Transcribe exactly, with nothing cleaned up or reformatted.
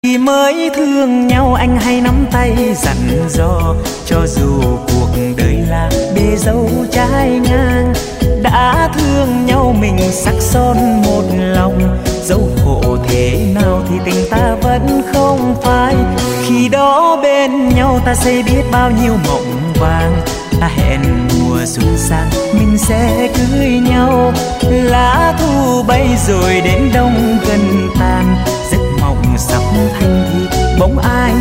Khi mới thương nhau anh hay nắm tay dặn dò, cho dù cuộc đời là bề dâu trái ngang. Đã thương nhau mình sắc son một lòng, dẫu khổ thế nào thì tình ta vẫn không phai. Khi đó bên nhau ta xây biết bao nhiêu mộng vàng, ta hẹn mùa xuân sang mình sẽ cưới nhau. Lá thu bay rồi đến đông gần tàn, giấc mộng sắp thành thì bỗng ai